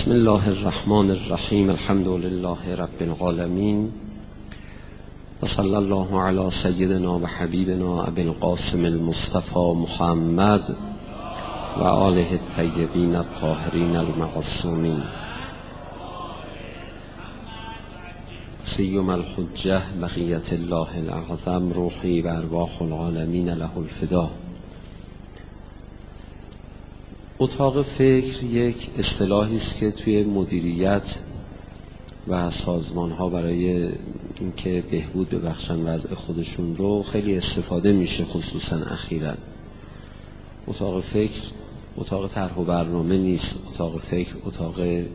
بسم الله الرحمن الرحیم. الحمد لله رب العالمین و صلی الله علی سیدنا و حبیبنا ابی القاسم المصطفى محمد و آله الطیبین الطاهرین المعصومین سیم الحجة بقیت الله الاعظم روحی و ارواح العالمین له الفدا. اتاق فکر یک اصطلاحی است که توی مدیریت و سازمان ها برای اینکه بهبود ببخشن وضع خودشون رو خیلی استفاده میشه، خصوصا اخیراً. اتاق فکر اتاق طرح و برنامه نیست، اتاق فکر اتاق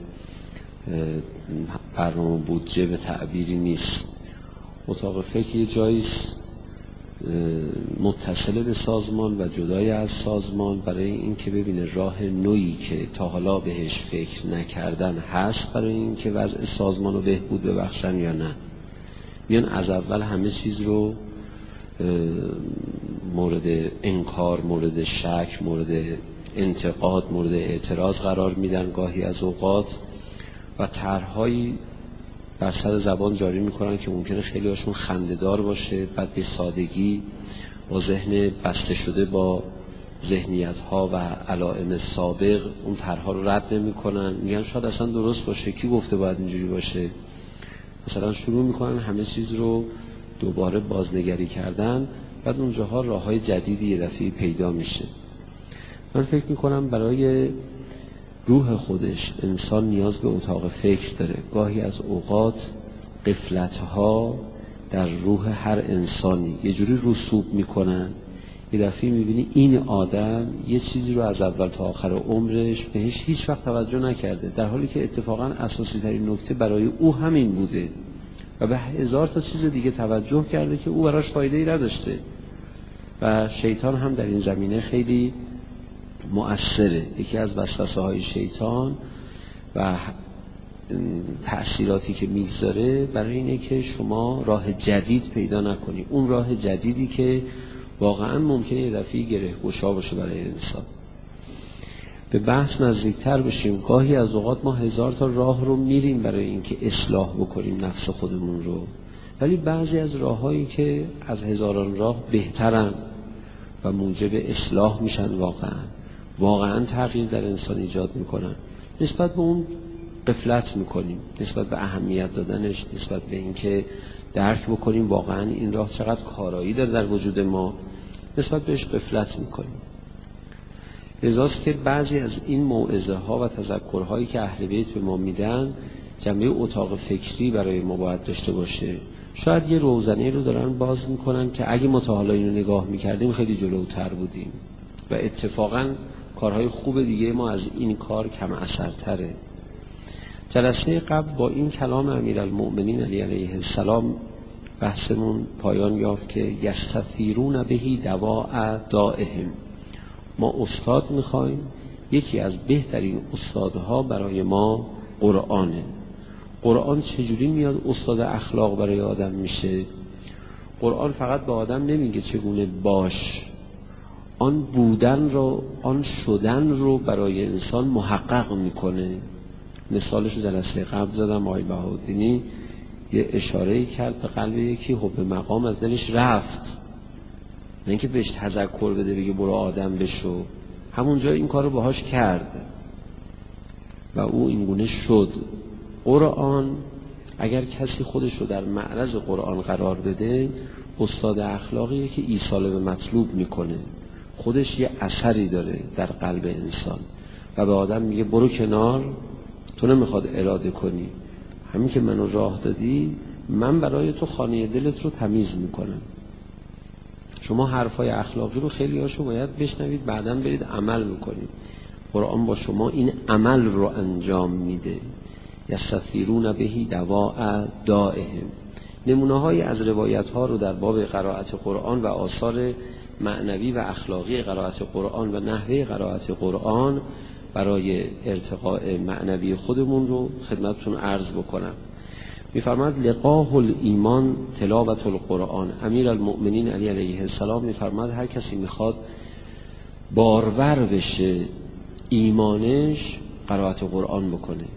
برنامه بودجه به تعبیری نیست. اتاق فکر یه جاییست متصل به سازمان و جدای از سازمان برای این که ببینه راه نوعی که تا حالا بهش فکر نکردن هست برای این که وضع سازمان رو بهبود ببخشن یا نه. میان از اول همه چیز رو مورد انکار، مورد شک، مورد انتقاد، مورد اعتراض قرار میدن گاهی از اوقات و طرح‌هایی بر سر زبان جاری میکنن که ممکنه خیلی هاشون خنده‌دار باشه، بعد به سادگی با ذهن بسته شده با ذهنیت‌ها و علائم سابق اون طرح‌ها رو رد نمی‌کنن، میگن شاید اصلا درست باشه، کی گفته باید اینجوری باشه. مثلا شروع میکنن همه چیز رو دوباره بازنگری کردن، بعد اونجاها راه‌های جدیدی یه دفعه پیدا میشه. من فکر میکنم برای روح خودش انسان نیاز به اتاق فکر داره. گاهی از اوقات غفلت‌ها در روح هر انسانی یه جوری رسوب میکنن، یه دفعه میبینی این آدم یه چیزی رو از اول تا آخر عمرش بهش هیچ وقت توجه نکرده، در حالی که اتفاقا اساسی ترین نکته برای او همین بوده و به هزار تا چیز دیگه توجه کرده که او براش فایده‌ای نداشته. و شیطان هم در این زمینه خیلی مؤثره. یکی از وسوسه‌های شیطان و تأثیراتی که میگذاره برای اینه که شما راه جدید پیدا نکنی، اون راه جدیدی که واقعا ممکنه یه دفعه گره گشا باشه برای انسان. به بحث نزدیکتر بشیم. گاهی از اوقات ما هزار تا راه رو میریم برای اینکه اصلاح بکنیم نفس خودمون رو، ولی بعضی از راه‌هایی که از هزاران راه بهترن و موجب اصلاح میشن، واقعا تغییر در انسان ایجاد میکنن، نسبت به اون غفلت میکنیم، نسبت به اهمیت دادنش، نسبت به اینکه درک بکنیم واقعا این راه چقدر کارایی داره در وجود ما، نسبت بهش غفلت میکنیم. لذاست که بعضی از این موعظه ها و تذکرهایی که اهل بیت به ما میدن جنبه اتاق فکری برای ما باید داشته باشه. شاید یه روزنه رو دارن باز میکنن که اگه ما تا حالا اینو نگاه میکردیم خیلی جلوتر بودیم و اتفاقاً کارهای خوب دیگه ما از این کار کم اثرتره. جلسه قبل با این کلام امیرالمؤمنین علی علیه السلام بحثمون پایان یافت که یستثیرون بهی دواء دائهم. ما استاد میخوایم، یکی از بهترین استادها برای ما قرآنه. قرآن چجوری میاد استاد اخلاق برای آدم میشه؟ قرآن فقط به آدم نمیگه چگونه باش، آن بودن رو، آن شدن رو برای انسان محقق میکنه. مثالش رو جلسه قبل زدم. آقای بهاءالدینی یه اشاره‌ای کرد به قلب یکی حب مقام از دلش رفت، نه اینکه بهش تذکر بده بگه برو آدم بشو، همونجا این کار رو باهاش کرد و او اینگونه شد. قرآن اگر کسی خودش رو در معرض قرآن قرار بده، استاد اخلاقیه که ایصال به مطلوب میکنه، خودش یه اثری داره در قلب انسان و به آدم میگه برو کنار، تو نمیخواد اراده کنی، همین که منو راه دادی من برای تو خانه دلت رو تمیز میکنم. شما حرفای اخلاقی رو خیلی هاشو باید بشنوید، بعداً برید عمل میکنید. قرآن با شما این عمل رو انجام میده. یستثیرون بهی دواء دائهم. نمونه های از روایت ها رو در باب قرائت قرآن و آثار معنوی و اخلاقی قرائت قرآن و نحوه قرائت قرآن برای ارتقاء معنوی خودمون رو خدمتتون عرض بکنم. میفرماد لقاه الایمان تلاوت القرآن. امیرالمؤمنین علی علیه السلام میفرماد هر کسی میخواد بارور بشه ایمانش، قرائت قرآن بکنه.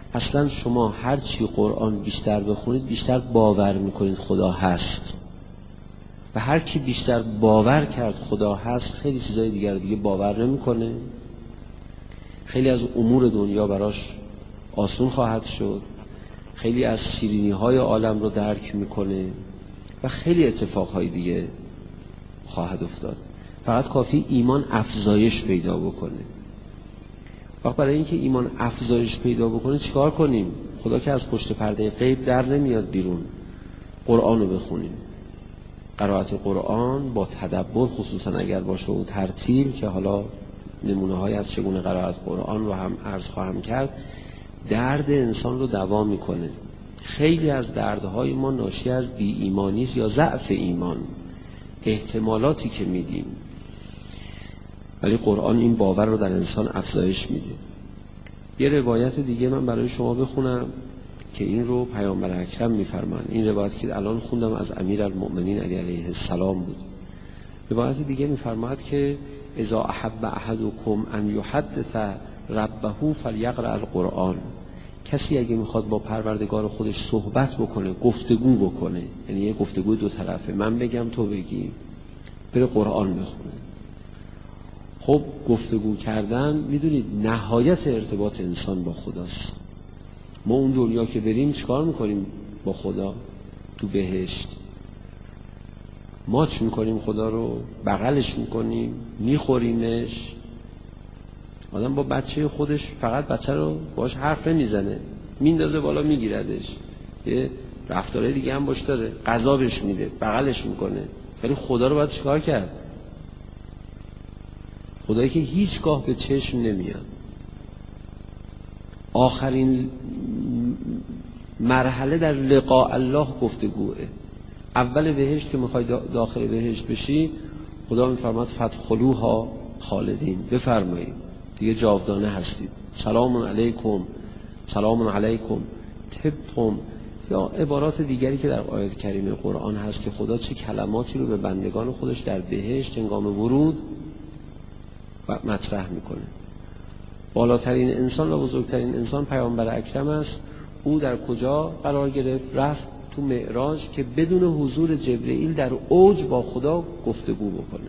اصلا شما هر چی قرآن بیشتر بخونید بیشتر باور میکنید خدا هست و هر کی بیشتر باور کرد خدا هست خیلی چیزای دیگر دیگه باور نمیکنه، خیلی از امور دنیا براش آسون خواهد شد، خیلی از شیرینی های عالم رو درک میکنه و خیلی اتفاقهای دیگه خواهد افتاد. فقط کافی ایمان افزایش پیدا بکنه. وقت برای اینکه ایمان افزایش پیدا بکنه چیکار کنیم؟ خدا که از پشت پرده غیب در نمیاد بیرون، قرآن رو بخونیم. قرائت قرآن با تدبر خصوصا اگر باشه و ترتیل که حالا نمونه های از چگونه قرائت قرآن رو هم عرض خواهم کرد، درد انسان رو دوا میکنه. خیلی از دردهای ما ناشی از بی ایمانی یا ضعف ایمان، احتمالاتی که میدیم، ولی قرآن این باور رو در انسان افزایش میده. یه روایت دیگه من برای شما بخونم که این رو پیامبر اکرم میفرمان. این روایت که الان خوندم از امیرالمؤمنین علی علیه السلام بود. روایت دیگه میفرماد که اذا احب احدکم ان یحدث ربه فلیقرأ القرآن. کسی اگه میخواد با پروردگار خودش صحبت بکنه، گفتگو بکنه، یعنی یه گفتگو دو طرفه، من بگم تو بگی، بره قرآن بخونه. خب گفتگو کردن میدونید نهایت ارتباط انسان با خداست. ما اون دنیا که بریم چیکار میکنیم با خدا؟ تو بهشت ماچ میکنیم خدا رو، بغلش میکنیم، میخوریمش. آدم با بچه خودش فقط بچه رو باش حرف نمیزنه، میندازه بالا میگیردش، یه رفتاره دیگه هم باش داره، غذا بهش میده، بغلش میکنه. ولی خدا رو باید چیکار کرد؟ خدایی که هیچگاه به چشم نمیاد. آخرین مرحله در لقاء الله گفتگوه. اول بهشت که میخوای داخل بهشت بشی، خدا میفرماد فادخلوها خالدین، بفرمایید دیگه جاودانه هستید. سلام علیکم، سلام علیکم طبتم. یا عبارات دیگری که در آیات کریمه قرآن هست که خدا چه کلماتی رو به بندگان خودش در بهشت هنگام ورود مطرح میکنه. بالاترین انسان و بزرگترین انسان پیامبر اکرم است. او در کجا قرار گرفت؟ رفت تو معراج که بدون حضور جبرئیل در اوج با خدا گفتگو بکنه.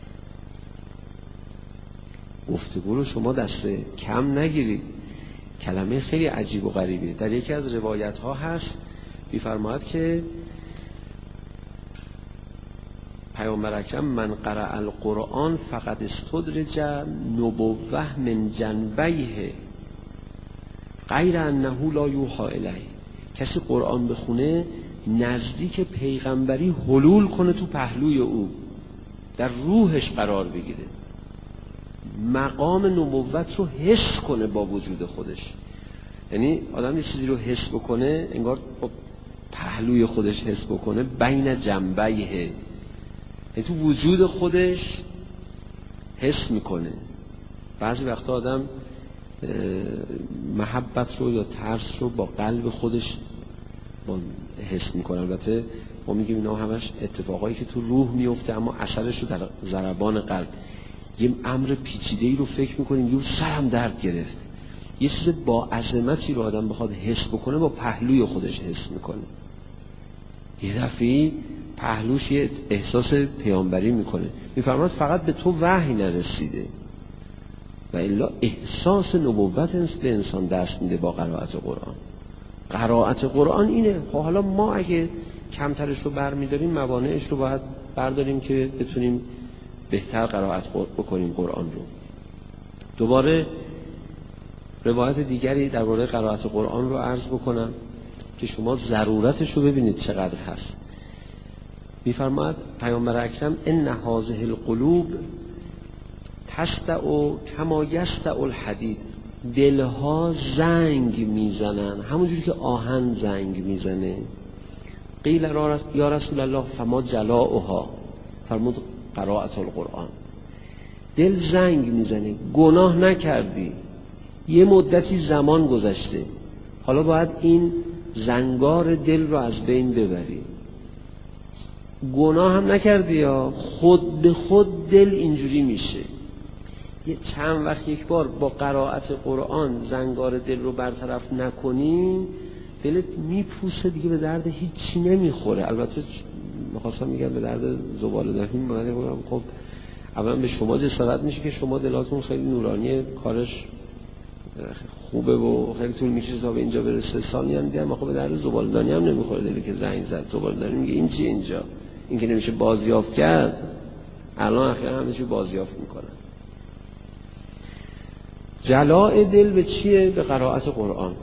گفتگو رو شما دست کم نگیرید. کلمه خیلی عجیب و غریبه. در یکی از روایت ها هست می‌فرماید که پیامبر اکرم من قرأ القرآن فقد استدرج نبوه من جنبیه غیر انه لا یوحی الیه. کسی قرآن بخونه نزدیک پیغمبری حلول کنه تو پهلوی او، در روحش قرار بگیره، مقام نبوت رو حس کنه با وجود خودش. یعنی آدم یه چیزی رو حس بکنه انگار با پهلوی خودش حس بکنه، بین جنبیه، یعنی تو وجود خودش حس میکنه. بعضی وقتا آدم محبت رو یا ترس رو با قلب خودش حس میکنه. البته ما میگیم اینا همش اتفاقایی که تو روح میفته، اما اثرش رو در ضربان قلب. یه امر پیچیده‌ای رو فکر میکنیم، یه سرم درد گرفت، یه چیز با عظمتی رو آدم بخواد حس بکنه با پهلوی خودش حس میکنه. یه دفعه پهلوش یه احساس پیامبری میکنه. میفرماد فقط به تو وحی نرسیده و الا احساس نبوت به انسان دست میده با قرائت قرآن. قرائت قرآن اینه. خب حالا ما اگه کمترش رو برمیداریم، موانعش رو باید برداریم که بتونیم بهتر قرائت بکنیم قرآن رو. دوباره روایت دیگری درباره قرائت قرآن رو عرض بکنم که شما ضرورتش رو ببینید چقدر هست. میفرماد پیامبر اکرم ان هذه القلوب تستع کما یستع الحدید. دلها زنگ میزنن همونجوری که آهن زنگ میزنه. قیل یا رسول الله فما جلاؤها، فرمود قرائت القرآن. دل زنگ میزنه، گناه نکردی، یه مدتی زمان گذشته، حالا باید این زنگار دل رو از بین ببری. گناه هم نکردی یا خود به خود دل اینجوری میشه. یه چند وقت یک بار با قرائت قرآن زنگار دل رو برطرف نکنیم دلت میپوسه دیگه، به درد هیچی نمیخوره. البته میخواستم میگم به درد زباله داریم، خب اولا به شما جسارت میشه که شما دلاتون خیلی نورانیه، کارش خوبه و خیلی طول میکشه تا به اینجا برسه. ثانی هم دیدم خب به درد زبالدانی هم نمیخوره دلی که زنگ زد زبالدانی میگه این چیه اینجا، این که نمیشه بازیافت کرد. الان اخیرا همه چی بازیافت میکنن. جلاء دل به چیه؟ به قرائت قرآن.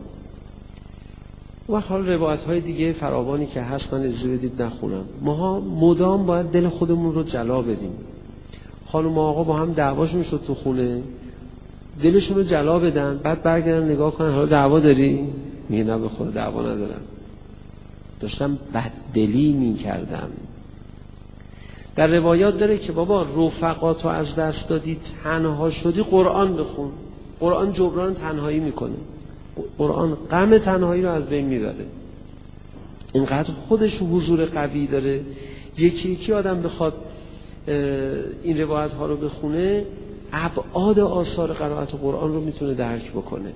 و حال روایت های دیگه فراوانی که هست من اجازه بدید نخونم. ما مدام باید دل خودمون رو جلا بدیم. خانم و آقا با هم دعواشون شد تو خونه، دلشون رو جلا بدن، بعد برگردن نگاه کنن حالا دعوا داری؟ میگه نه به خدا دعوا ندارم، داشتم بددلی میکردم. در روایات داره که بابا رفقاتو از دست دادی، تنها شدی، قرآن بخون. قرآن جبران تنهایی میکنه، قرآن غم تنهایی رو از بین میبره. اینقدر خودش حضور قوی داره. یکی یکی آدم بخواد این روایت ها رو بخونه، ابعاد آثار قرائت قرآن رو میتونه درک بکنه.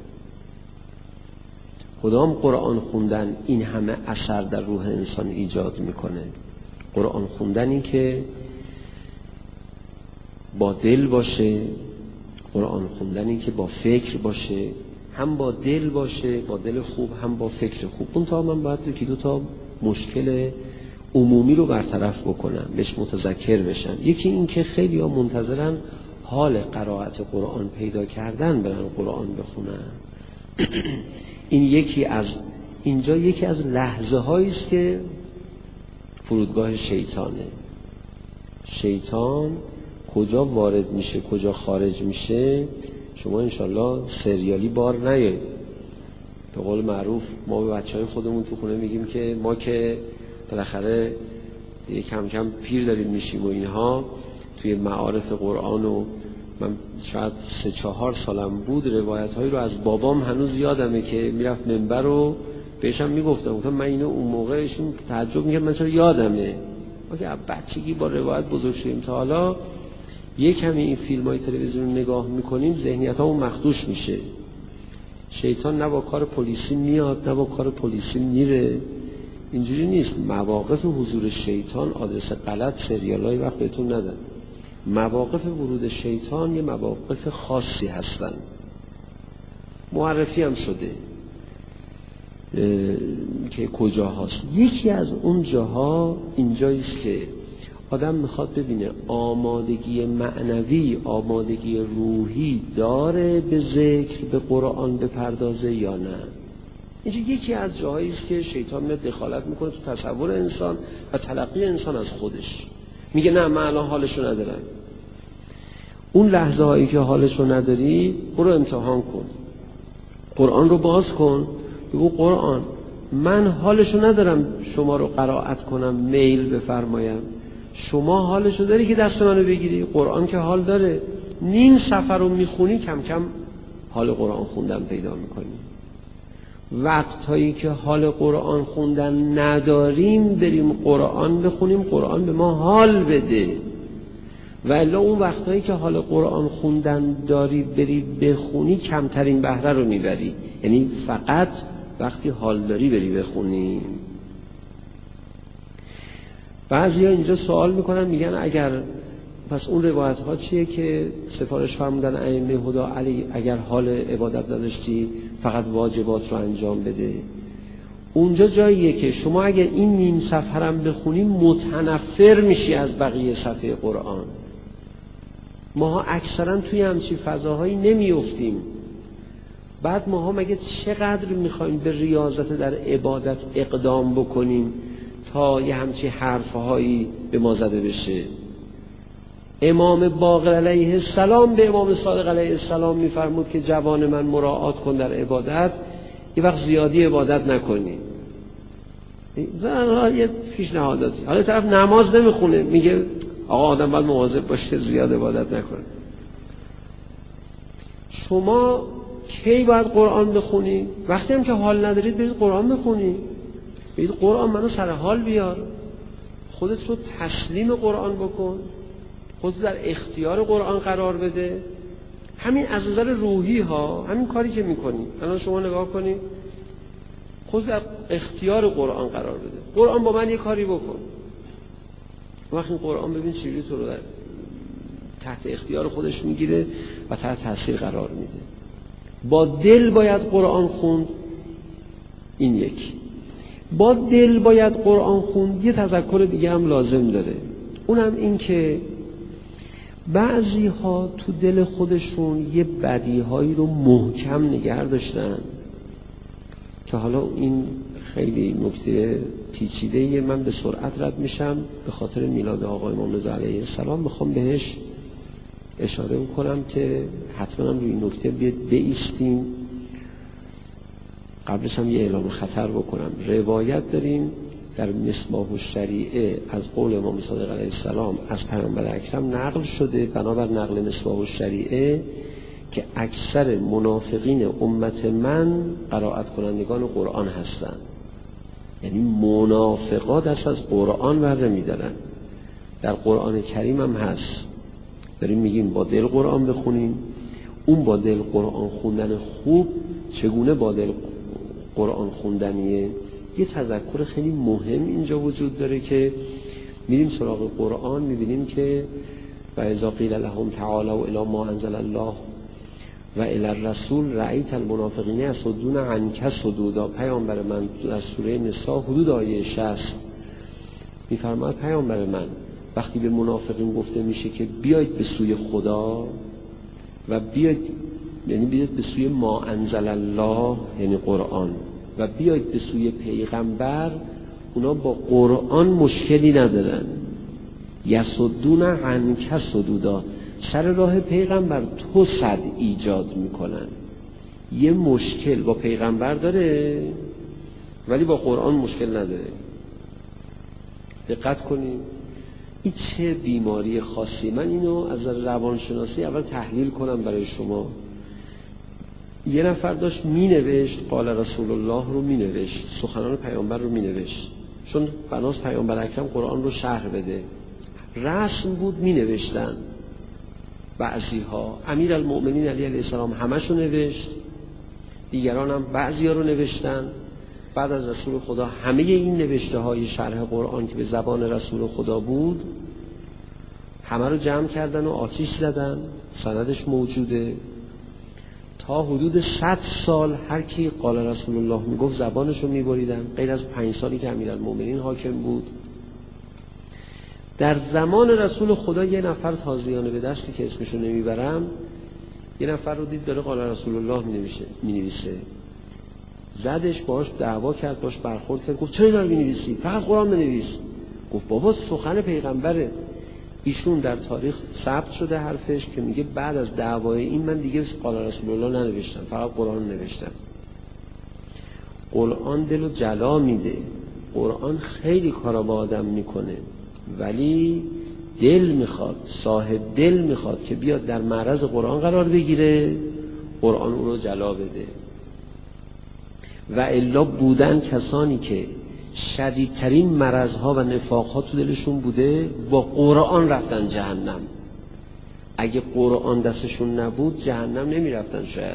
کدام قرآن خوندن این همه اثر در روح انسان ایجاد میکنه؟ قرآن خوندنی که با دل باشه، قرآن خوندنی که با فکر باشه، هم با دل باشه، با دل خوب، هم با فکر خوب. اون تا من باید دو تا مشکل عمومی رو برطرف بکنم، بهش متذکر بشم. یکی این که خیلی ها منتظرن حال قرائت قرآن پیدا کردن برن قرآن بخونن. این یکی از لحظه هایی است که فرودگاه شیطانه. شیطان کجا وارد میشه کجا خارج میشه شما انشالله سریالی بار نیایید. به قول معروف ما به بچهای خودمون تو خونه میگیم که ما که بالاخره کم کم پیر داریم میشیم و اینها، توی معارف قرآن و من شاید 3-4 سالم بود روایت هایی رو از بابام هنوز یادمه که میرفت منبر رو بهشم میگفتم من اینو اون موقعشون تعجب میگم من چرا یادمه. ما که بچگی با روایت بزرگ شدیم تا حالا یک کمی این فیلم های تلویزیون رو نگاه میکنیم ذهنیت ها اون مخدوش میشه. شیطان نه با کار پلیسی میاد نه با کار پلیسی میره، اینجوری نیست. مواقف حضور شیطان آدرس غلط سریال های وقت بهتون ندن. مواقف ورود شیطان یه مواقف خاصی هستن، معرفی هم شده که کجا هست. یکی از اون جاها اینجاییست که آدم میخواد ببینه آمادگی معنوی، آمادگی روحی داره به ذکر به قرآن بپردازه یا نه. اینجا یکی از جاهاییست که شیطان میاد دخالت میکنه تو تصور انسان و تلقی انسان از خودش. میگه نه من الان حالشو ندارم. اون لحظه هایی که حالشو نداری برو امتحان کن، قرآن رو باز کن، بگو قرآن من حالشو ندارم شما رو قرائت کنم میل بفرمایم، شما حالشو داری که دست منو بگیری. قرآن که حال داره. نیم صفحه رو میخونی کم کم حال قرآن خوندن پیدا میکنی. وقتایی که حال قرآن خوندن نداریم بریم قرآن بخونیم، قرآن به ما حال بده. و الا اون وقتایی که حال قرآن خوندن داری بری بخونی کمترین بهره رو میبری. یعنی فقط وقتی حال داری بری بخونی. بعضی ها اینجا سوال میکنن میگن اگر پس اون روایت ها چیه که سفارش فرمودن ائمه هدی علی اگر حال عبادت نداشتی فقط واجبات رو انجام بده. اونجا جاییه که شما اگر این نیم صفحه رو بخونی متنفر میشی از بقیه صفحه قرآن. ماها اکثرا توی همچین فضاهایی نمیافتیم. بعد ماها مگه چقدر میخوایم به ریاضت در عبادت اقدام بکنیم تا یه همچین حرفهایی به ما زده بشه. امام باقر علیه السلام به امام صادق علیه السلام میفرمود که جوان من مراعات کن در عبادت، یه وقت زیادی عبادت نکنی. یه پیشنهاداتی. حالا طرف نماز نمیخونه میگه آقا آدم باید مواظب باشه زیاد عبادت نکنه. شما کی باید قرآن بخونی؟ وقتی هم که حال ندارید برید قرآن بخونی. برید قرآن منو سر حال بیار، خودت رو تسلیم قرآن بکن، خودت در اختیار قرآن قرار بده. همین از نظر روحی ها، همین کاری که میکنی الان شما نگاه کنید، خود در اختیار قرآن قرار بده. قرآن با من یه کاری بکن، وقتی این قرآن ببین چجوری تو رو تحت اختیار خودش میگیره و تحت تاثیر قرار میده. با دل باید قرآن خوند، این یک. با دل باید قرآن خوند. یه تذکر دیگه هم لازم داره، اونم این که بعضی ها تو دل خودشون یه بدیهایی رو محکم نگه داشتن که حالا این خیلی نکته پیچیده‌ایه، من به سرعت رد میشم به خاطر میلاد آقا امام رضا علیه السلام، میخوام بهش اشاره کنم که حتما هم روی این نکته بایستیم. قبلش هم یه اعلام خطر بکنم. روایت داریم در مصباح الشریعه از قول امام صادق علیه السلام از پیامبر اکرم نقل شده، بنابر نقل مصباح الشریعه، که اکثر منافقین امت من قرائت کنندگان قرآن هستند. یعنی منافقا دست از قرآن بر نمی‌دارن. در قرآن کریم هم هست، داریم میگیم با دل قرآن بخونیم. اون با دل قرآن خوندن خوب چگونه با دل قرآن خوندنیه؟ یه تذکر خیلی مهم اینجا وجود داره که میریم سراغ قرآن، میبینیم که و اذا قیل لهم تعالوا الی ما انزل الله و الی الرسول رأیت المنافقین یصدون عنک صدودا. پیامبر من در سوره نساء حدود آیه 60 میفرماد پیامبر من وقتی به منافقین گفته میشه که بیاید به سوی خدا و بیاید، یعنی بیاید به سوی ما انزل الله یعنی قرآن، و بیاید به سوی پیغمبر، اونا با قرآن مشکلی ندارن. یصدون عنک صدودا، سر راه پیغمبر تو صد ایجاد میکنن. یه مشکل با پیغمبر داره ولی با قرآن مشکل نداره. دقت کنید این چه بیماری خاصی. من اینو از روانشناسی اول تحلیل کنم برای شما. یه نفر داشت مینوشت قال رسول الله رو مینوشت، سخنان پیامبر رو مینوشت، چون بناس پیامبر اکرم قرآن رو شرح بده. رسم بود مینوشتن بعضی ها، امیر المؤمنین علی علیه السلام همش رو نوشت، دیگران هم بعضی ها رو نوشتن. بعد از رسول خدا همه این نوشته های شرح قرآن که به زبان رسول خدا بود همه رو جمع کردن و آتیش زدن، سندش موجوده. تا حدود 100 سال هر کی قال رسول الله میگفت زبانش رو میبریدن، غیر از 5 سالی که امیرالمومنین حاکم بود. در زمان رسول خدا یه نفر تازیانه به دستی که اسمشو نمیبرم، یه نفر رو دید داره قال رسول الله مینویسه، زدش، باش دعوا کرد، باش برخورد کرد، گفت چرا اینا رو مینویسی؟ فقط قرآن بنویس. گفت بابا سخن پیغمبره. ایشون در تاریخ ثبت شده حرفش که میگه بعد از دعوای این من دیگه قال رسول الله ننوشتم، فقط قرآن نوشتم. قرآن دلو جلا میده، قرآن خیلی کارا با آدم میکنه، ولی دل میخواد، صاحب دل میخواد که بیاد در معرض قرآن قرار بگیره، قرآن اون رو جلا بده. و الا بودن کسانی که شدیدترین مرضها و نفاقها تو دلشون بوده، با قرآن رفتن جهنم. اگه قرآن دستشون نبود جهنم نمی رفتن. شاید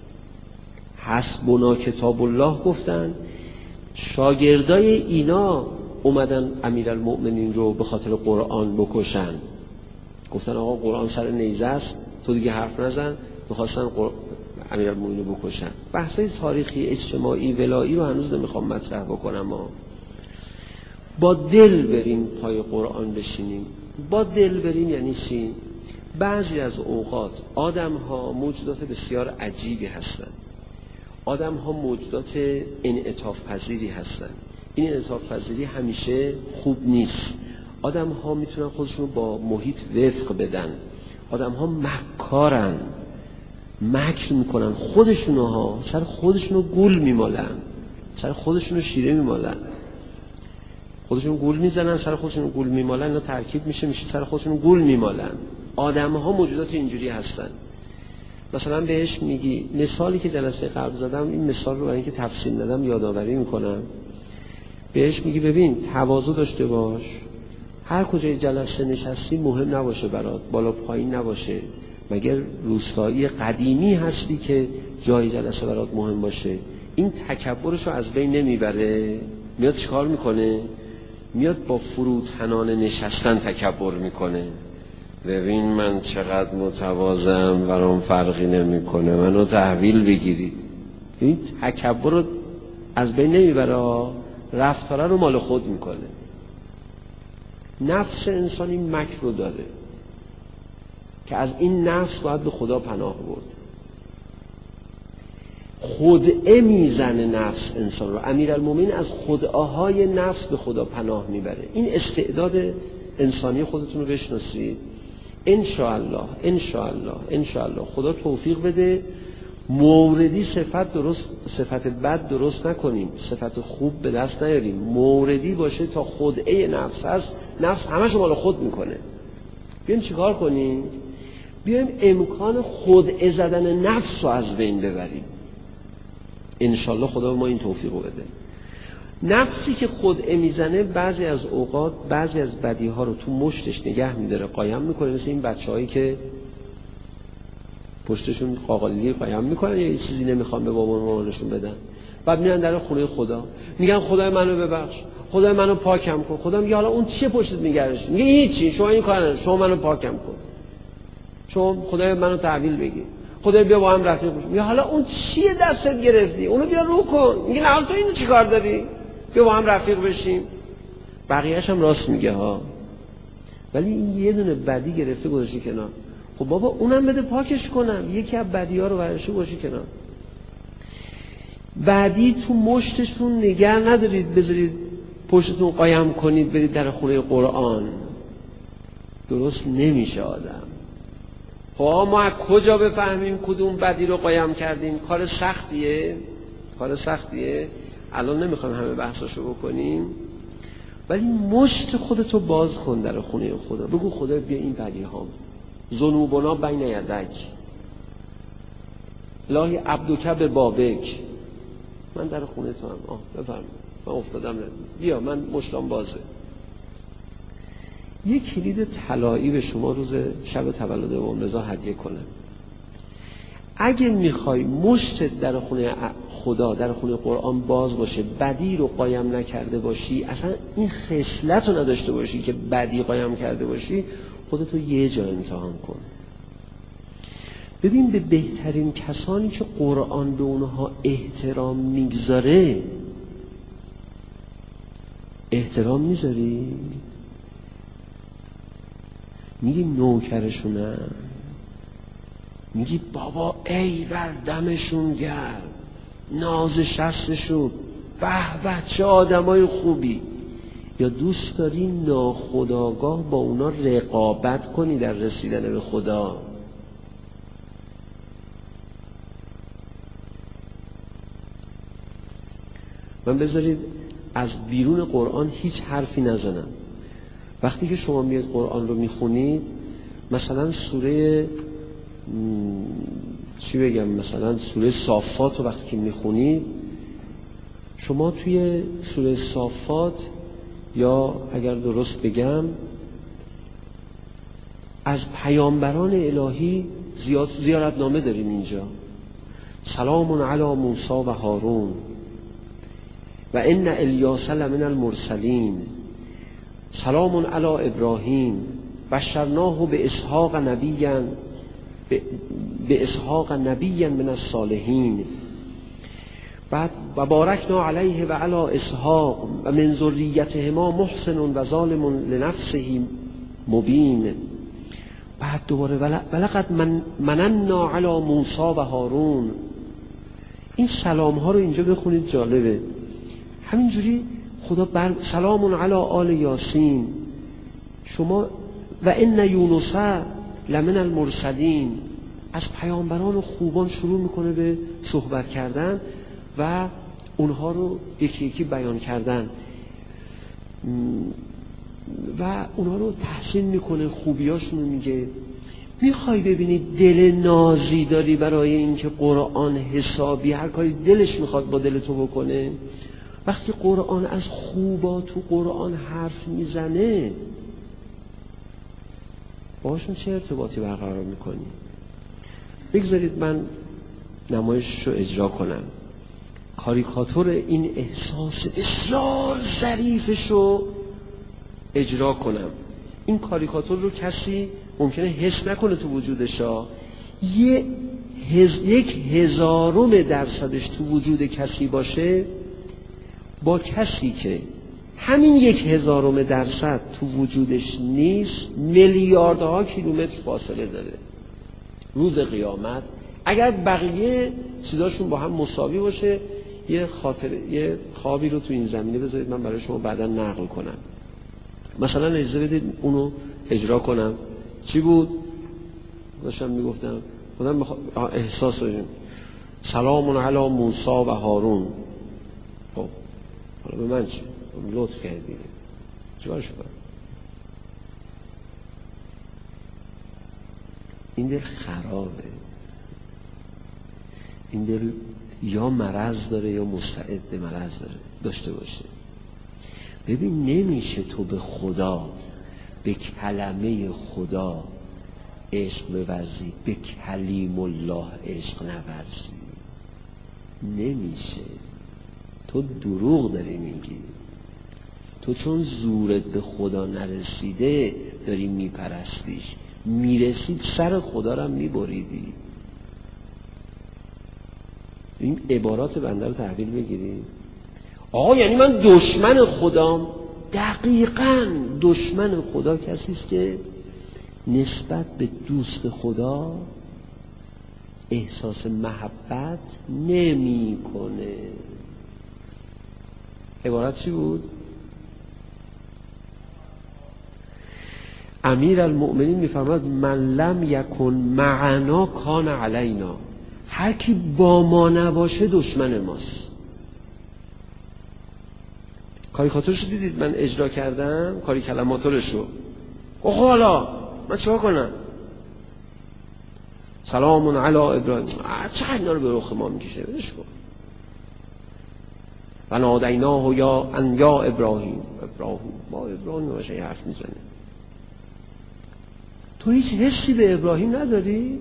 حسبنا کتاب الله گفتن، شاگردای اینا اومدن امیرالمؤمنین رو به خاطر قرآن بکشن. گفتن آقا قرآن سر نیزه است، تو دیگه حرف نزن. میخواستن امیرالمؤمنین رو بکشن. بحثای تاریخی اجتماعی ولایی رو هنوز نمیخوام مطرح بکنم. ما با دل بریم پای قرآن بشینیم. با دل بریم یعنی چی؟ بعضی از اوقات آدم ها موجودات بسیار عجیبی هستن، آدم ها موجودات انعطاف پذیری هستن. این انعطاف پذیری همیشه خوب نیست. آدم ها میتونن خودشون رو با محیط وفق بدن. آدم ها مکارن، مکر میکنن، خودشونو ها سر خودشونو گول میمالن، سر خودشونو شیره میمالن، خودشون گول میزنن، سر خودشونو گول میمالن. اینا ترکیب میشه سر خودشونو گول میمالن. آدم ها موجودات اینجوری هستن. مثلا بهش میگی، مثالی که جلسه قبل زدم، این مثال رو برای اینکه تفصیل ندم یادآوری میکنم. بهش میگی ببین تواضع داشته باش، هر کجای جلسه نشستی مهم نباشه برات، بالا پایین نباشه، مگر روستایی قدیمی هستی که جای جلسه برات مهم باشه؟ این تکبرشو از بین نمیبره. میاد چیکار میکنه؟ میاد با فروتنان نشستن تکبر میکنه. ببین من چقدر متواضعم، برام فرقی نمیکنه، منو تحویل بگیرید. این تکبر رو از بین نمیبره، رفتاره رو مال خود میکنه. نفس انسانی مکر رو داره که از این نفس باید به خدا پناه برد. خدعه میزنه نفس انسان رو. امیرالمومنین از خدعه‌های نفس به خدا پناه میبره. این استعداد انسانی خودتون رو بشناسید. انشاءالله انشاءالله انشاءالله خدا توفیق بده موردی صفت بد درست نکنیم، صفت خوب به دست نیاریم. موردی باشه تا خدعه نفس هست، نفس همش مال خود میکنه. بیایم چیکار کنیم؟ بیایم امکان خدعه زدن نفس رو از بین ببریم. انشالله خدا ما این توفیق رو بده. نفسی که خدعه میزنه بعضی از اوقات بعضی از بدیها رو تو مشتش نگه میداره، قایم میکنه. مثل این بچه‌هایی که پشتشون قاقالی قایم میکنن یا یه چیزی نمیخوان به بابا و مامانشون بدن، بعد میرن در خونه خدا میگن خدای منو ببخش، خدای منو پاکم کن. خدا میگه حالا اون چیه پشتت نگرش؟ میگه هیچی، شما این کار نکن، شما منو پاکم کن، شما خدای منو تحویل بگیر، خدای بیا با هم رفیق بشیم. میگه حالا اون چیه دستت گرفتی؟ اونو بیا رو کن. میگه نه حالا تو اینو چیکار داری؟ بیا با هم رفیق بشیم. بقیه‌اش هم راست میگه ها، ولی این یه دونه بدی گرفته گذاشته کنار. خب بابا اونم بده پاکش کنم. یکی از بدی‌ها رو براشو گذاشته کنار. بعدی تو مشتشون نگه ندارید، بذارید پشتتون قایم کنید برید در خونه قرآن. درست نمیشه آدم. خب ما از کجا بفهمیم کدوم بدی رو قایم کردیم؟ کار سختیه، کار سختیه. الان نمیخوایم همه بحثاشو بکنیم، ولی مشت خودتو باز کن در خونه خدا. بگو خدا بیا این بدی ها ذنوبنا بین یدک الهی عبدک به بابک. من در خونه تو هم بفرمایید، من افتادم، بیا من مشتم بازه. یک کلید طلایی به شما روز شب تولد امام رضا هدیه کنم. اگه میخوای مشت در خونه خدا در خونه قرآن باز باشه، بدی رو قایم نکرده باشی، اصلا این خصلت رو نداشته باشی که بدی قایم کرده باشی، خودتو یه جا امتحان کن. ببین به بهترین کسانی که قرآن به اونها احترام میگذاره احترام میذاری؟ میگی نوکرشونم، میگی بابا ای ور دمشون گرم، ناز شستشون، به چه آدمای خوبی. یا دوست داری ناخودآگاه با اونا رقابت کنی در رسیدن به خدا؟ من بذارید از بیرون قرآن هیچ حرفی نزنم. وقتی که شما میاد قرآن رو میخونید، مثلا سوره چی بگم، مثلا سوره صافات رو وقتی که میخونید، شما توی سوره صافات، یا اگر درست بگم از پیامبران الهی زیارتنامه داریم اینجا. سلام علی موسی و هارون و ان الیاس لمن المرسلین، سلام علی ابراهیم بشرناه به اسحاق نبیا من الصالحین. بعد و بارکنا علیه و علی اسحاق و من ذریتهما محسن و ظالم لنفسه مبین. بعد دوباره ولقد مننا علی موسی و هارون. این سلام ها رو اینجا بخونید، جالبه. همینجوری خدا سلام علی آل یاسین، شما و ان یونس لمن المرسلین. از پیامبران و خوبان شروع میکنه به صحبت کردن و اونها رو یکی یکی بیان کردن و اونها رو تحسین میکنه، خوبیاشون رو میگه. میخوای ببینی دل نازی داری برای اینکه قرآن حسابی هر کاری دلش میخواد با دل تو بکنه؟ وقتی قرآن از خوبا تو قرآن حرف میزنه، باشون چه ارتباطی برقرار میکنی؟ بگذارید من نمایشش رو اجرا کنم، کاریکاتور این احساس بسیار ظریفش رو اجرا کنم. این کاریکاتور رو کسی ممکنه حس نکنه تو وجودش، 0.1000% تو وجود کسی باشه با کسی که همین 0.1000% تو وجودش نیست میلیاردها کیلومتر فاصله داره. روز قیامت اگر بقیه چیزاشون با هم مساوی باشه، یه خوابی رو تو این زمینه بذارید من برای شما بعدا نقل کنم. مثلا اجازه بدید اونو اجرا کنم. چی بود؟ داشتم میگفتم خودم احساس داریم سلام علی موسی و هارون. خب حالا به من چی؟ لطف کردی چیکارش کنم؟ این دل خرابه، این دل یا مرض داره یا مستعد مرض داشته باشه. ببین نمیشه تو به خدا، به کلمه خدا عشق بورزی، به کلیم الله عشق نورزی. نمیشه. تو دروغ داری میگی. تو چون زورت به خدا نرسیده داری میپرستیش، میرسید سر خدا رو میبریدی. این عبارات بنده رو تحویل بگیرید. آقا یعنی من دشمن خدام؟ دقیقاً دشمن خدا کسی است که نسبت به دوست خدا احساس محبت نمی کنه. عبارت چی بود؟ امیر المؤمنین میفرماد من لم یکن معنا کان علینا. هر کی با ما نباشه دشمن ماست. کاریکاتورشو دیدید من اجرا کردم، کاری کلماتورشو. حالا من چیکار کنم؟ سلام علی ابراهیم. چقدر اینا رو به رخ ما میکشه، بدش کن. و نادیناه یا ان یا ابراهیم. با ابراهیم باشه یه حرف میزنه. تو هیچ حسی به ابراهیم نداری؟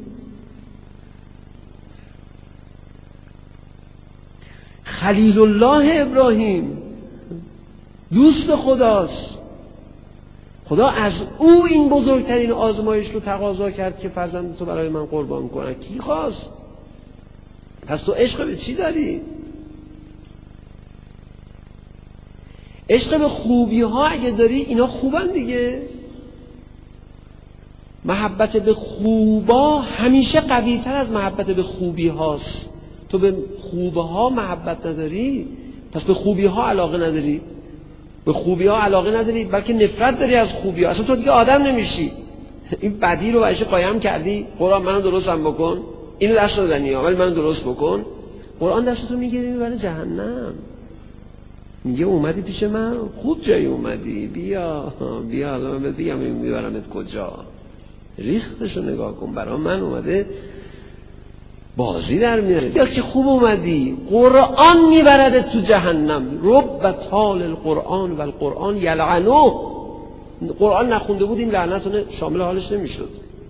خلیل الله ابراهیم دوست خداست. خدا از او این بزرگترین آزمایش رو تقاضا کرد که فرزند تو برای من قربان کنه. کی خواست؟ پس تو عشق به چی داری؟ عشق به خوبی ها اگه داری، اینا خوبن دیگه. محبت به خوبا همیشه قوی تر از محبت به خوبی هاست. تو به خوبه ها محبت نداری، پس به خوبی ها علاقه نداری. به خوبی ها علاقه نداری بلکه نفرت داری از خوبی ها. اصلا تو دیگه آدم نمیشی. این بدی رو برایش قایم کردی. قرآن منو درستم بکن، اینو دست ندنی ولی منو درست بکن. قرآن دستتو میگیره میبره جهنم. میگه اومدی پیش من، خوب جایی اومدی، بیا حالا من بگم میبرمت کجا. ریختشو نگاه کن، برای من اومده بازی در میاره. یا که خوب اومدی، قرآن میبرده تو جهنم. رب طال القرآن و القرآن یلعنه. قرآن نخونده بود این لعنت شامل حالش نمیشد.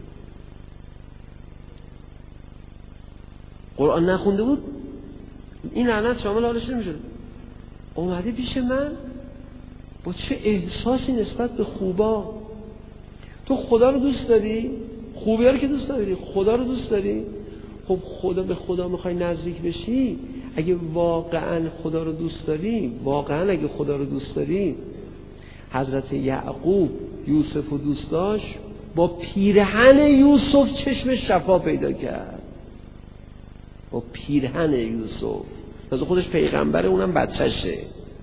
قرآن نخونده بود این لعنت شامل حالش نمیشد. اومده پیش من با چه احساسی نسبت به خوبا. تو خدا رو دوست داری؟ خوبی ها رو که دوست داری، خدا رو دوست داری؟ خب خدا به خدا میخوای نزدیک بشی، اگه واقعا خدا رو دوست داری، اگه خدا رو دوست داری، حضرت یعقوب یوسف رو دوست داشت، با پیرهن یوسف چشم شفا پیدا کرد. با پیرهن یوسف. تازه خودش پیغمبره، اونم بچهشه.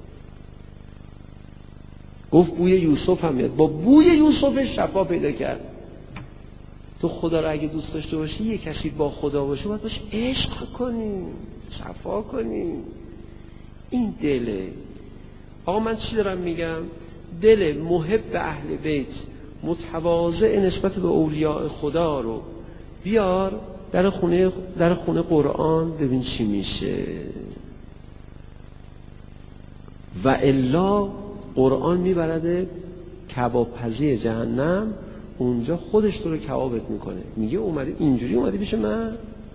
گفت بوی یوسف هم میاد، با بوی یوسف شفا پیدا کرد. تو خدا رو اگه دوست داشته باشی، یه کسی با خدا باشه، باید باشه عشق کنی، صفا کنی. این دله. آقا من چی دارم میگم؟ دل محب اهل بیت، متواضع نسبت به اولیاء خدا رو بیار در خونه قرآن، ببین چی میشه. و الا قرآن میبرده کبابپزی جهنم، اونجا خودش تو رو کبابت میکنه، میگه اومدی اینجوری اومدی پیش من.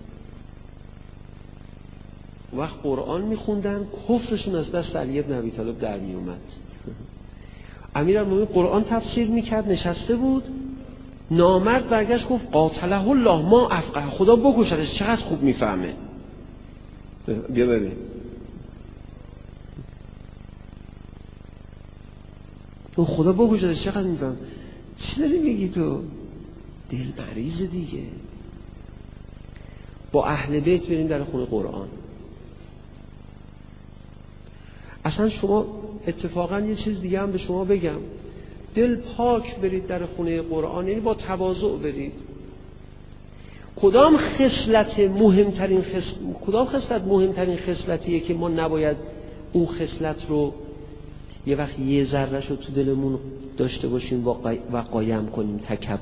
وقت قرآن میخوندن کفرشون از دست علی بن ابی طالب در میومد. امیرالمومنین قرآن تفسیر میکرد، نشسته بود، نامرد برگشت گفت قاتله الله ما افقه، خدا بکشتش چقدر خوب میفهمه. بیا ببین اون خدا بکشتش چقدر میفهمه. چی داری میگی تو؟ دل مریض دیگه. با اهل بیت بریم در خونه قرآن. اصلا شما اتفاقا یه چیز دیگه هم به شما بگم، دل پاک برید در خونه قرآن، یعنی با تواضع برید. کدام خصلت مهمترین خصلتیه که ما نباید اون خصلت رو یه وقت یه ذره‌ش رو تو دلمون داشته باشیم و قایم کنیم؟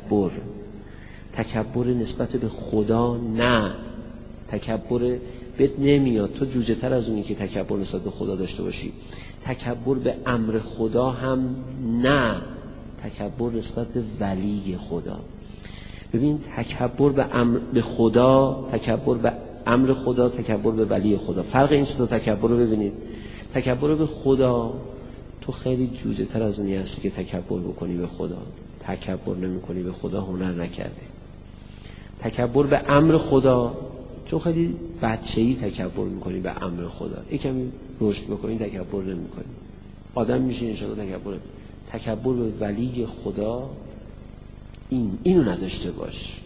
تکبر نسبت به خدا نه. تکبر بهت نمیاد، تو جوجه تر از اونی که تکبر نسبت به خدا داشته باشی. تکبر به امر خدا هم نه، تکبر نسبت به ولی خدا. ببین تکبر به خدا، تکبر به امر خدا، تکبر به ولی خدا، فرق این دو تکبر رو ببینید. تکبر به خدا، تو خیلی جوجه تر از اونی هستی که تکبر بکنی به خدا. تکبر نمی کنی به خدا، هنر نکردی. تکبر به امر خدا، چون خیلی بچه‌ای تکبر میکنی به امر خدا، یکمی رشد بکنی تکبر نمیکنی، آدم میشی انشاءالله تکبر به ولی خدا اینو نداشته باش.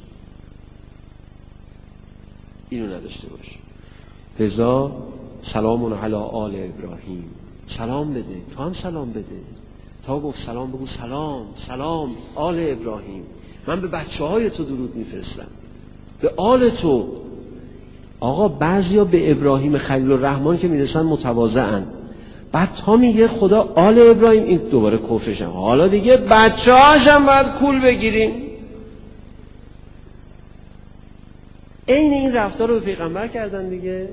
لذا سلام علی آل ابراهیم، سلام بده، تو هم سلام بده. تا گفت سلام بگو سلام آل ابراهیم. من به بچه‌های تو درود میفرستم، به آل تو. آقا بعضیا به ابراهیم خلیل الرحمن که میرسن متواضعن، بعد تا میگه خدا آل ابراهیم، این دوباره کفرشن. حالا دیگه بچه‌هاشم باید کول بگیریم. عین این رفتار رو به پیغمبر کردن دیگه.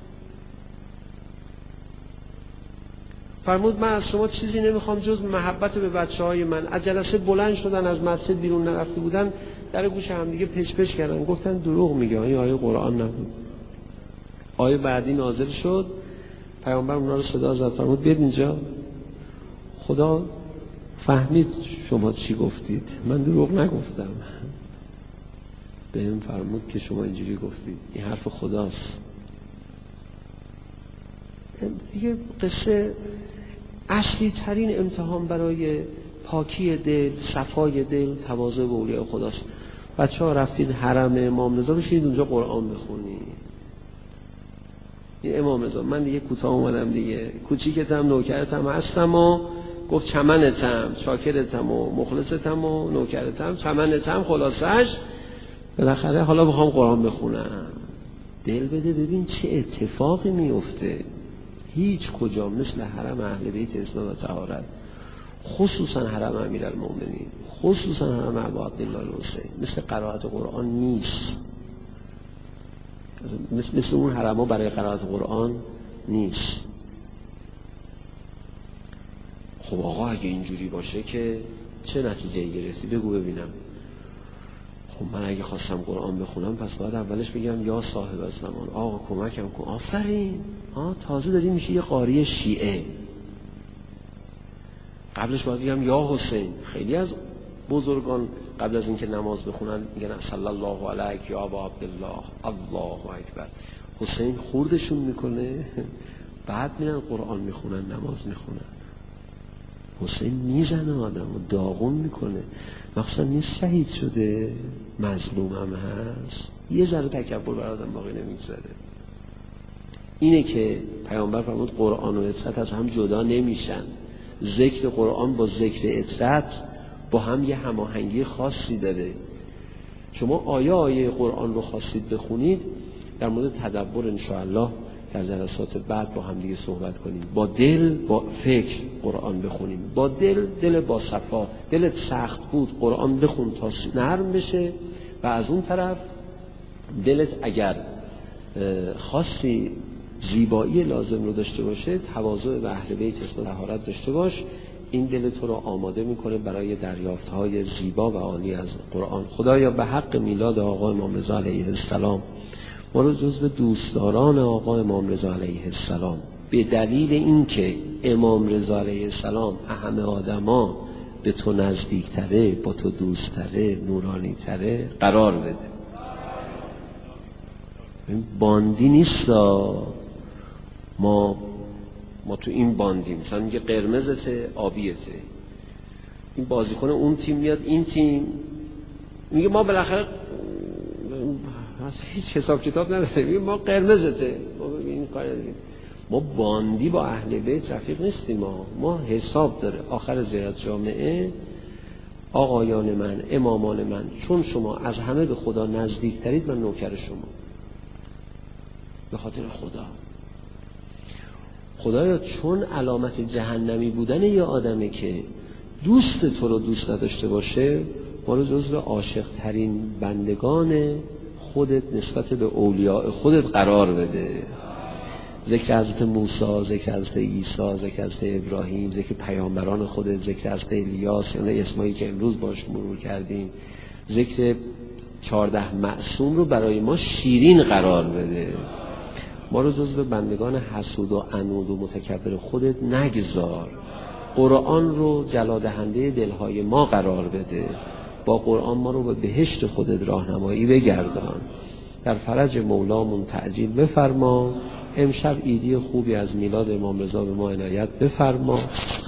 فرمود من از شما چیزی نمیخوام جز محبت به بچه‌های من. از جلسه بلند شدن، از مسجد بیرون نرفته بودن، در گوش هم دیگه پچ کردن، گفتن دروغ میگه، این آیه قرآن نبود. آیه بعدی نازل شد، پیامبر اونا رو صدا زد، فرمود بیاد اینجا. خدا فهمید شما چی گفتید، من دروغ نگفتم. بهم فرمود که شما اینجوری گفتید، این حرف خداست. دیگه قصه اصلی ترین امتحان برای پاکی دل، صفای دل، تواضع به اولیاء خداست. بچه‌ها رفتید حرم امام رضا، بشینید اونجا قرآن بخونید. این امام رضا، من دیگه کوتاه اومدم دیگه، کوچیکتم نوکرتم هستم و گفت چمنتم، چاکرتم و مخلصتم و نوکرتم، چمنتم، خلاصش بالاخره حالا بخوام قرآن بخونم. دل بده ببین چه اتفاقی میفته. هیچ کجا مثل حرم اهل بیت اسلام و طهارت، خصوصا حرم امیرالمومنین، خصوصا حرم ابو عبدالله الحسین، مثل قرائت قرآن نیست. مثل اون حرم‌ها برای قرائت قرآن نیست. خب آقا اگه اینجوری باشه که چه نتیجه‌ای گرفتی؟ بگو ببینم. خب من اگه خواستم قرآن بخونم پس باید اولش بگم یا صاحب الزمان، آقا کمکم کن. آفرین، تازه داری میشه یه قاری شیعه. قبلش باید بگم یا حسین. خیلی از بزرگان قبل از اینکه نماز بخونن میگن صلی الله علیک یا ابا عبدالله، الله اکبر. حسین خوردشون میکنه، بعد میرن قرآن میخونن، نماز میخونن. حسین میزنه آدم و داغون میکنه. مخصوصا نیست شهید شده، مظلوم هم هست، یه ذره تکبر بر آدم باقی نمیگذاره. اینه که پیامبر فرمود قرآن و اطاعت از هم جدا نمیشن. ذکر قرآن با ذکر اطاعت با هم یه هماهنگی خاصی داره. شما آیه قرآن رو خواستید بخونید، در مورد تدبر انشاءالله در جلسات بعد با هم دیگه صحبت کنیم. با دل، با فکر قرآن بخونیم. با دل با صفا. دلت سخت بود قرآن بخون تا نرم بشه، و از اون طرف دلت اگر خواستی زیبایی لازم رو داشته باشه، تواضع به اهل بیت اسم طهارت داشته باش. این دل تو رو آماده میکنه برای دریافت‌های زیبا و عالی از قرآن. خدایا به حق میلاد آقا امام رضا علیه السلام ما رو جزو دوستداران آقا امام رضا علیه السلام به دلیل اینکه امام رضا علیه السلام همه آدما به تو نزدیکتره، با تو دوستتره، نورانیتره قرار بده. باندی نیستا، ما تو این باندیم. مثلا میگه قرمزته آبیته، این بازیکن اون تیم میاد این تیم میگه ما بالاخره هیچ حساب کتاب نداره، میگه ما قرمزته، ما این کار نداریم. ما باندی با اهل بیت رفیق نیستیم، ما حساب داره. آخر زیارت جامعه آقایان من، امامان من، چون شما از همه به خدا نزدیک ترید من نوکر شما، به خاطر خدایا چون علامت جهنمی بودن یه آدمه که دوست تو رو دوست نداشته باشه، ما رو جزو عاشق ترین بندگان خودت نسبت به اولیاء خودت قرار بده. ذکر حضرت موسی، ذکر حضرت عیسی، ذکر حضرت ابراهیم، ذکر پیامبران خودت، ذکر حضرت الیاس، یعنی اسمایی که امروز باش مرور کردیم، ذکر 14 معصوم رو برای ما شیرین قرار بده. ما رو جزو بندگان حسود و عنود و متکبر خودت نگذار. قرآن رو جلادهنده دلهای ما قرار بده. با قرآن ما رو به بهشت خودت راهنمایی بگردان. در فرج مولامون تعجیل بفرما. امشب عیدی خوبی از میلاد امام رضا به ما عنایت بفرما.